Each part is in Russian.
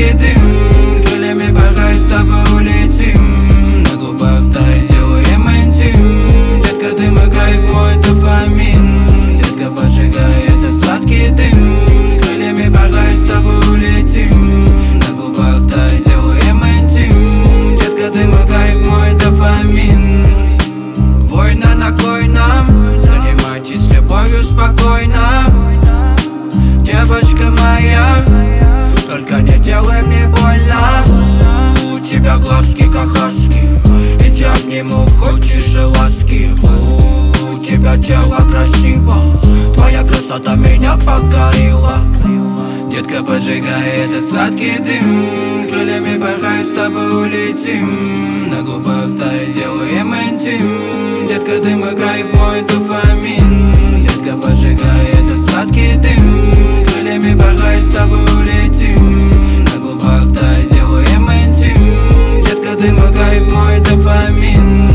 сладкий дым. Крыльями порхай, с тобой улетим. На губах тай, делаем интим. Детка, ты мой кайф, мой дофамин. Детка, поджигай, это сладкий дым. Крыльями порхай, с тобой улетим. На губах тай, делаем интим. Детка, ты мой кайф, мой дофамин. Война на кой нам? Занимайтесь любовью спокойно. Девочка моя, только не делай мне больно. У тебя глазки как хаски, ведь я обниму, хочешь же ласки. У тебя тело красиво, твоя красота меня покорила. Детка, поджигай, это сладкий дым. Крыльями порхай, с тобой улетим. На губах тай, делаем интим. Детка, ты мой кайф, мой дофамин. Детка, поджигай, это сладкий дым. Крыльями порхай, с тобой улетим. На губах тай, делаем интим. Детка, ты мой кайф, мой дофамин.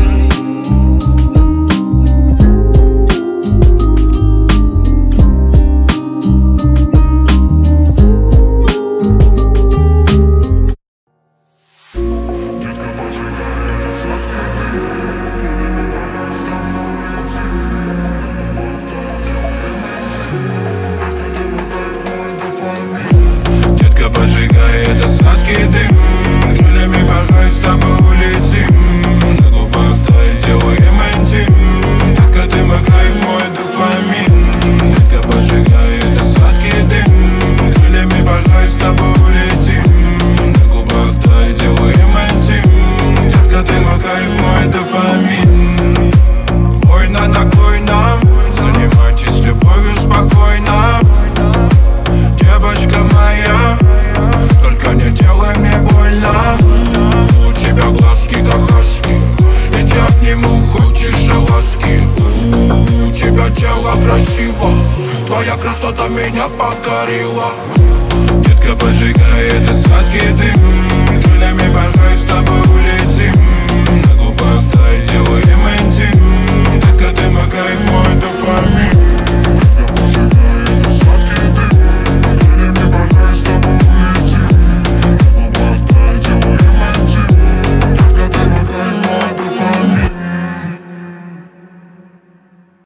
Детка, поджигай, это сладкий дым. Крыльями порхай, с тобой улетим. На губах тай, делаем интим. Детка, ты мой кайф, мой дофамин. Детка, поджигай, это сладкий дым. Крыльями порхай, с тобой улетим. На губах тай, делаем интим. Детка, ты мой кайф, мой дофамин. Война на кой нам? Занимайтесь любовью спокойно. Девочка моя, только не делай мне больно. У тебя глазки как хаски, ведь я обниму, хочешь же ласки. У тебя тело красиво, твоя красота меня покорила. Детка, поджигай, это сладкий дым. Крыльями порхай, с тобой улетим. На губах тай, делаем интим. Детка, ты мой кайф, мой дофамин.